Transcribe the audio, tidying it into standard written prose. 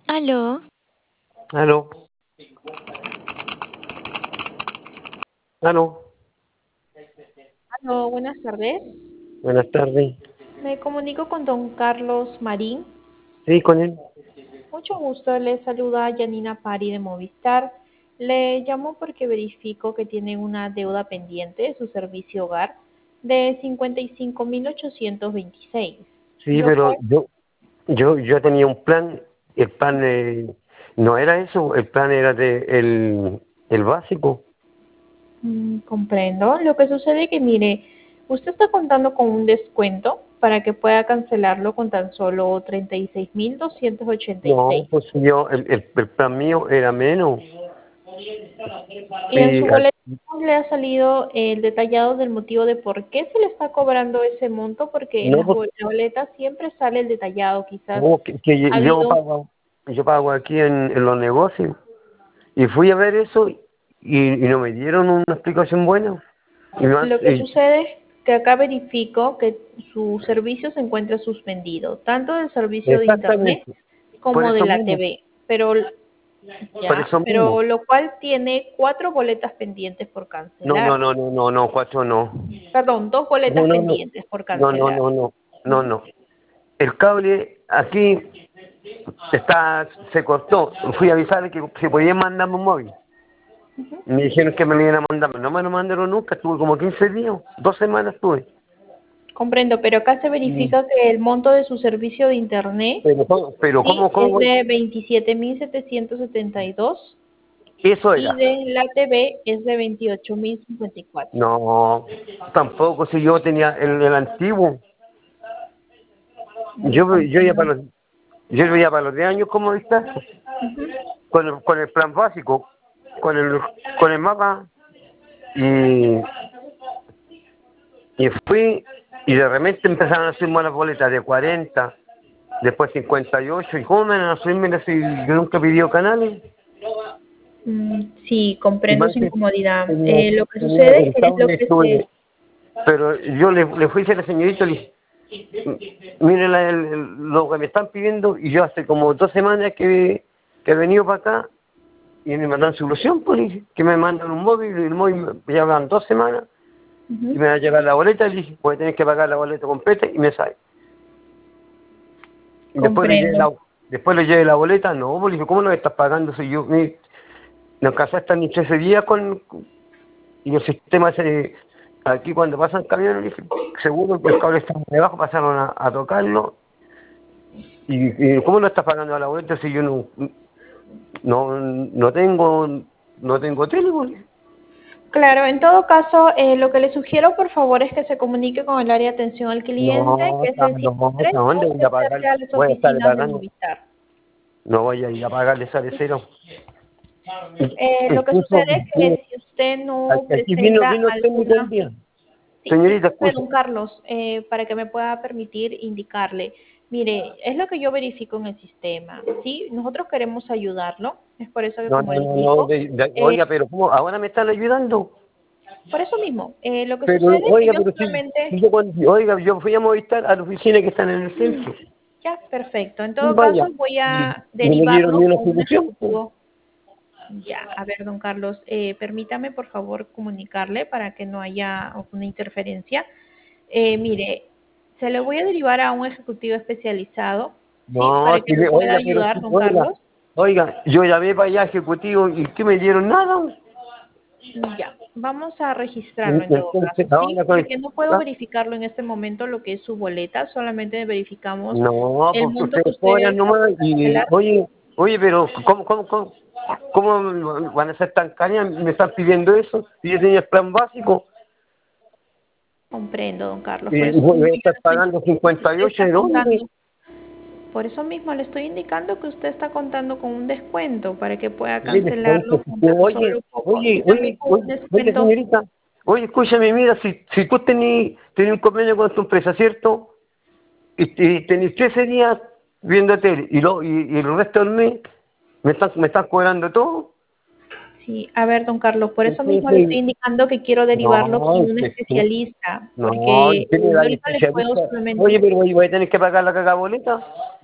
Aló, Aló, aló, Aló, buenas tardes. buenas tardes. Me comunico con don Carlos Marín. Sí, con él. Mucho gusto, le saluda Yanina Pari de Movistar. Le llamo porque verifico que tiene una deuda pendiente de su servicio hogar de 55.826. Sí, Lo pero cual, yo tenía un plan. El plan no era eso, el plan era el básico. comprendo. Lo que sucede es que, mire, usted está contando con un descuento para que pueda cancelarlo con tan solo 36.286. No, pues el plan mío era menos. Y en su Y boleto le ha salido el detallado del motivo de por qué se le está cobrando ese monto, porque en no, las porque boletas siempre sale el detallado, quizás no, ha yo habido, pago aquí en los negocios. Y fui a ver eso y no me dieron una explicación buena. Y me han- lo que sucede es que acá verifico que su servicio se encuentra suspendido, tanto del servicio de internet exactamente, por como de eso la mismo, TV, pero por ya, eso mismo. pero lo cual tiene 4 boletas pendientes por No, no, cancelar, no, no, no, no, cuatro no. perdón, dos No, boletas no, no. pendientes por No, no, cancelar. no, no, no, Ujú, no. El cable aquí se cortó. Fui a avisarle que si podían mandarme un móvil. ujú. Me dijeron que me lo iban a mandar. No me lo mandaron nunca. Estuve como 15 días, 2 semanas estuve. Comprendo, pero acá se Y, verifica que el monto de su servicio de internet, pero sí, cómo es voy? de 27.772 Eso y era. de la TV es de 28.054. No, tampoco si yo tenía el antiguo. Yo iba Comprendo. para yo iba para los 10 años como está, Ujú. con el plan básico, con el, con el mapa. Y, y fui y de repente empezaron a subirme las boletas de 40, después 58. ¿Y cómo me van a subirme si yo nunca he pedido canales? Sí, Y comprendo más su que incomodidad. Lo que tenía sucede el es lo cable que se... estuve, pero yo le fui a decir a la señorita, le dije, mire lo que me están pidiendo, y yo hace como 2 semanas que he venido para acá y me mandan solución, pues, dije, que me mandan un móvil, y el móvil me llevan 2 semanas y Ujú. me va a llegar la boleta, y le dije, voy a tener que pagar la boleta completa y me sale. Y Comprendo. después le llevé la boleta, no, pues, le dije, ¿cómo no me estás pagando si yo no alcanzaste ni 13 días y el sistema aquí cuando pasan camiones, le dije, seguro que el cable está debajo, pasaron a tocarlo, y ¿cómo no estás pagando la boleta si yo no tengo tele, pues? Claro, en todo caso, lo que le sugiero, por favor, es que se comunique con el área de atención al cliente, que es el No, 53, ¿a dónde o voy se a pagar? acerque a las Voy a estar oficinas de pagando, Movistar. no voy a ir a pagarle sale cero. Lo que sucede Incluso, es mire, que si usted no aquí vino, presenta vino el técnico un alguna... día. Sí, Señorita, disculpe, escucha. don Carlos, para que me pueda permitir indicarle. Mire, es lo que yo verifico en el sistema, ¿sí? Nosotros queremos ayudarlo, es por eso que, No, como no, le no, no, indico, eh, oiga, pero ¿cómo? Ahora me están ayudando. por eso mismo, lo que Pero, sucede es que oiga, yo pero si solamente... oiga, yo fui a Movistar a la oficina que están en el Mm, centro. ya, perfecto. En Y todo caso, vaya, voy y a no me dieron derivarlo ni una con un solución, pues. ejecutivo. Ya, a ver, don Carlos, permítame por favor comunicarle para que no haya una interferencia. Mire, se le voy a derivar a un ejecutivo especializado, ¿sí? No, Para que le pueda oiga, pero ayudar, don oiga, Carlos. oiga, yo llamé para allá ejecutivo y ¿qué me dieron? Nada. Ya, vamos a registrarlo en todo Entonces, caso, ¿sí? ahora Porque no puedo ¿ah? verificarlo en este momento lo que es su boleta, solamente verificamos No, el porque monto que ustedes usted cobran está nomás por y, cancelar. oye, pero ¿cómo van a ser tan cañas? Me están pidiendo eso. Y yo tenía el plan básico Comprendo, don Carlos. Por y eso voy mismo a yo estar le estoy pagando diciendo que usted 58, está ¿de dónde? contando. Por eso mismo le estoy indicando que usted está contando con un descuento para que pueda ¿Qué descuento? cancelarlo con tan Oye, solo poco. Y oye, también oye, con un oye, oye, descuento. señorita, oye, escúchame, mira, si tú tenés un convenio con tu empresa, ¿cierto? Y tenés 13 días viendo tele y el resto del mes me están cobrando todo. Sí, a ver, don Carlos, por eso mismo le estoy Entonces, indicando que quiero derivarlo con no, un especialista, no, porque ¿y qué le da yo el ahorita le puedo especialista? Oye, solamente... pero voy a tener que pagar la cagaboleta.